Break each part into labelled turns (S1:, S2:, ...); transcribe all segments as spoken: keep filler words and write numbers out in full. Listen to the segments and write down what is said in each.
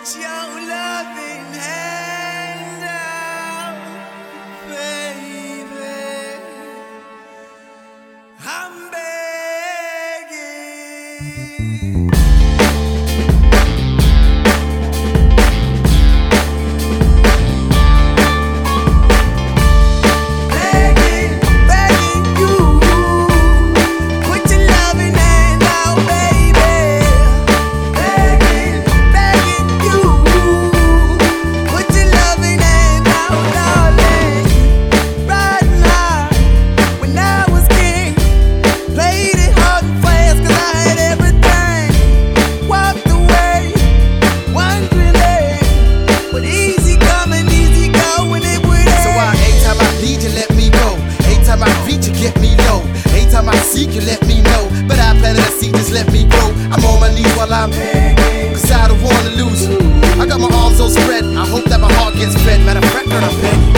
S1: Put your loving hand out, baby. I'm begging. You let me know, but I planted a seed, just let me grow. I'm on my knees while I'm begging, cause I don't wanna lose you. I got my arms all spread, I hope that my heart gets fed. Matter of fact, girl, I'm begging.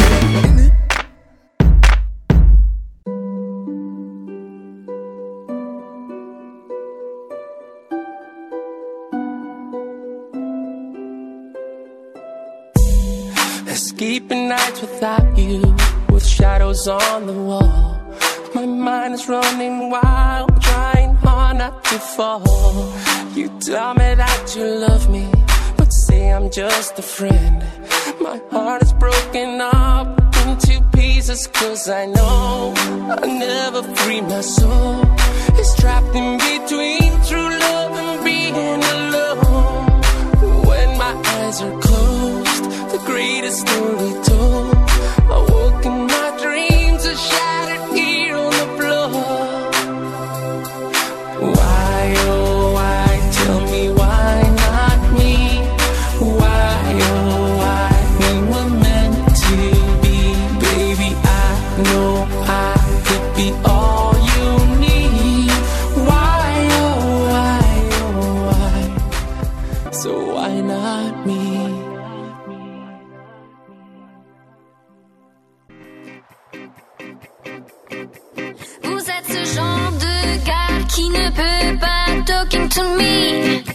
S2: Escaping nights without you, with shadows on the wall. My mind is running wild, trying hard not to fall. You tell me that you love me, but say I'm just a friend. My heart is broken up into pieces, cause I know I'll never free my soul. It's trapped in between true love and being alone. When my eyes are closed, the greatest story told. I woke in my dreams, a shattered here on the floor. Why, oh why, tell me why not me? Why, oh why, we were meant to be. Baby, I know I could be all you need. Why, oh why, oh why, so why not me?
S3: Vous êtes ce genre de gars qui ne peut pas talking to me.